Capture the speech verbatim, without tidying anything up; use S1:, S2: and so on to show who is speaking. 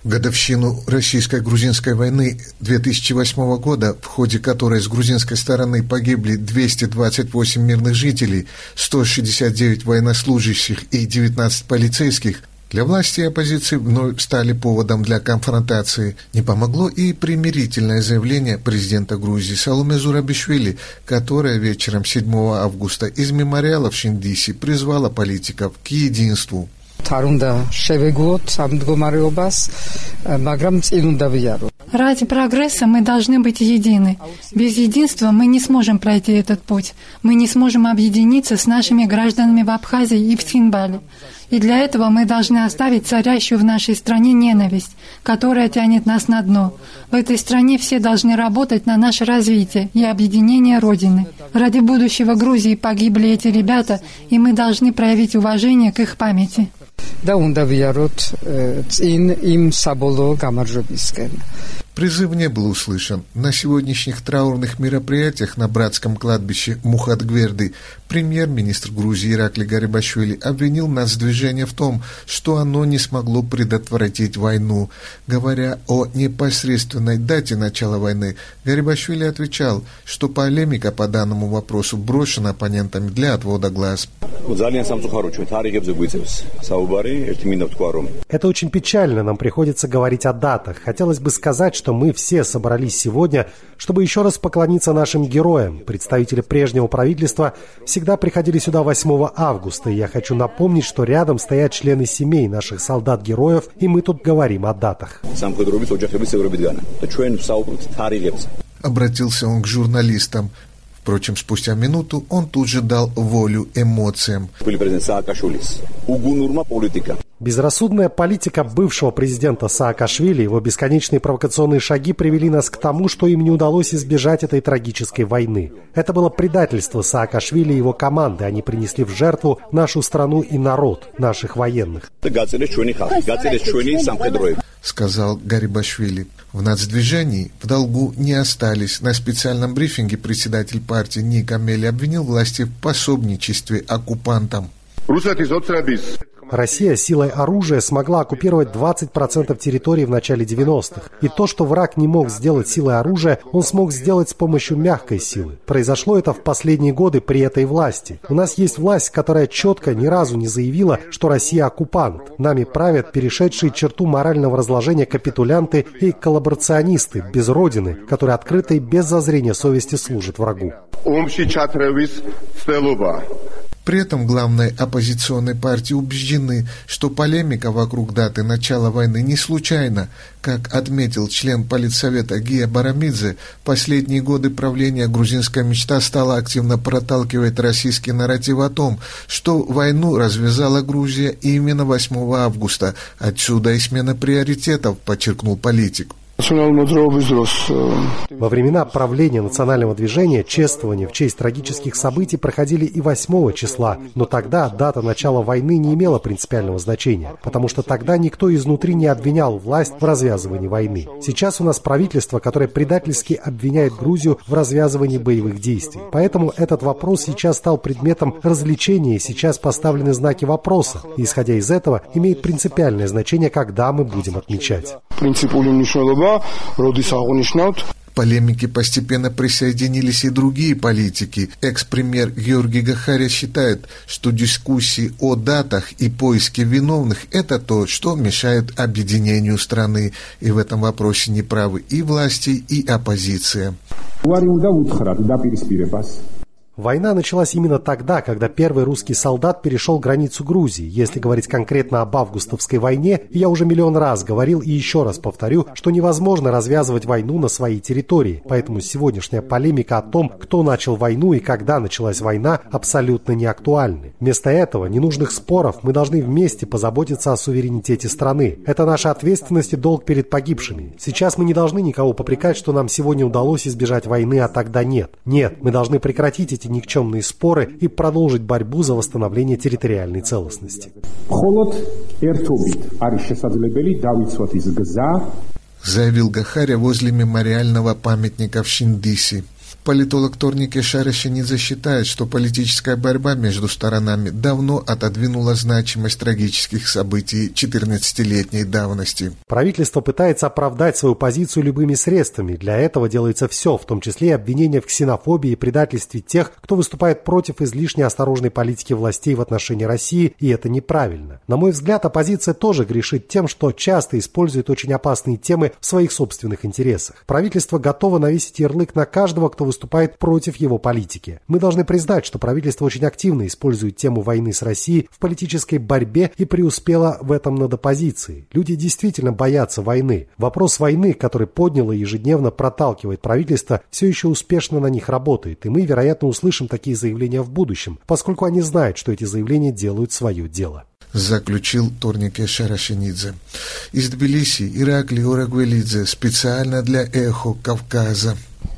S1: В годовщину российско-грузинской войны две тысячи восьмого года, в ходе которой с грузинской стороны погибли двести двадцать восемь мирных жителей, сто шестьдесят девять военнослужащих и девятнадцать полицейских, для власти и оппозиции вновь стали поводом для конфронтации. Не помогло и примирительное заявление президента Грузии Саломе Зурабишвили, которое вечером седьмого августа из мемориала в Шиндиси призвало политиков к единству.
S2: Ради прогресса мы должны быть едины. Без единства мы не сможем пройти этот путь. Мы не сможем объединиться с нашими гражданами в Абхазии и в Цхинвале. И для этого мы должны оставить царящую в нашей стране ненависть, которая тянет нас на дно. В этой стране все должны работать на наше развитие и объединение Родины. Ради будущего Грузии погибли эти ребята, и мы должны проявить уважение к их памяти.
S1: Призыв не был услышан. На сегодняшних траурных мероприятиях на братском кладбище Мухатгверды премьер-министр Грузии Иракли Гарибашвили обвинил нацдвижение в том, что оно не смогло предотвратить войну. Говоря о непосредственной дате начала войны, Гарибашвили отвечал, что полемика по данному вопросу брошена оппонентами для отвода глаз.
S3: Это очень печально, нам приходится говорить о датах. Хотелось бы сказать, что мы все собрались сегодня, чтобы еще раз поклониться нашим героям. Представители прежнего правительства всегда приходили сюда восьмого августа, и я хочу напомнить, что рядом стоят члены семей наших солдат-героев, и мы тут говорим о датах.
S1: Обратился он к журналистам. Впрочем, спустя минуту он тут же дал волю эмоциям.
S3: Безрассудная политика бывшего президента Саакашвили и его бесконечные провокационные шаги привели нас к тому, что им не удалось избежать этой трагической войны. Это было предательство Саакашвили и его команды. Они принесли в жертву нашу страну и народ, наших военных.
S1: Сказал Гарибашвили. В нацдвижении в долгу не остались. На специальном брифинге председатель партии Ник Амели обвинил власти в пособничестве оккупантам.
S3: Россия силой оружия смогла оккупировать двадцать процентов территории в начале девяностых. И то, что враг не мог сделать силой оружия, он смог сделать с помощью мягкой силы. Произошло это в последние годы при этой власти. У нас есть власть, которая четко ни разу не заявила, что Россия оккупант. Нами правят перешедшие черту морального разложения капитулянты и коллаборационисты без родины, которые открыто и без зазрения совести служат врагу.
S1: При этом главной оппозиционной партии убеждены, что полемика вокруг даты начала войны не случайна. Как отметил член Политсовета Гия Барамидзе, в последние годы правления грузинская мечта стала активно проталкивать российский нарратив о том, что войну развязала Грузия именно восьмого августа. Отсюда и смена приоритетов, подчеркнул политик.
S3: Во времена правления национального движения чествования в честь трагических событий проходили и восьмого числа, но тогда дата начала войны не имела принципиального значения, потому что тогда никто изнутри не обвинял власть в развязывании войны. Сейчас у нас правительство, которое предательски обвиняет Грузию в развязывании боевых действий. Поэтому этот вопрос сейчас стал предметом развлечения, и сейчас поставлены знаки вопроса. И, исходя из этого, имеет принципиальное значение, когда мы будем отмечать.
S1: К полемике постепенно присоединились и другие политики. Экс-премьер Георгий Гахария считает, что дискуссии о датах и поиске виновных – это то, что мешает объединению страны. И в этом вопросе неправы и власти, и оппозиция.
S3: Война началась именно тогда, когда первый русский солдат перешел границу Грузии. Если говорить конкретно об августовской войне, я уже миллион раз говорил и еще раз повторю, что невозможно развязывать войну на своей территории. Поэтому сегодняшняя полемика о том, кто начал войну и когда началась война, абсолютно не актуальны. Вместо этого, ненужных споров, мы должны вместе позаботиться о суверенитете страны. Это наша ответственность и долг перед погибшими. Сейчас мы не должны никого попрекать, что нам сегодня удалось избежать войны, а тогда нет. Нет, мы должны прекратить эти никчемные споры и продолжить борьбу за восстановление территориальной целостности.
S1: Заявил Гахария возле мемориального памятника в Шиндиси. Политолог Торнике Шарашенидзе считает, что политическая борьба между сторонами давно отодвинула значимость трагических событий четырнадцатилетней давности.
S3: Правительство пытается оправдать свою позицию любыми средствами. Для этого делается все, в том числе и обвинения в ксенофобии и предательстве тех, кто выступает против излишне осторожной политики властей в отношении России, и это неправильно. На мой взгляд, оппозиция тоже грешит тем, что часто использует очень опасные темы в своих собственных интересах. Правительство готово навесить ярлык на каждого, кто выступает против его политики. Мы должны признать, что правительство очень активно использует тему войны с Россией в политической борьбе и преуспело в этом над оппозицией. Люди действительно боятся войны. Вопрос войны, который подняло и ежедневно проталкивает правительство, все еще успешно на них работает, и мы, вероятно, услышим такие заявления в будущем, поскольку они знают, что эти заявления делают свое дело.
S1: Заключил Торнике Шарашенидзе. Из Тбилиси Ираклий Орагвелидзе специально для «Эхо Кавказа».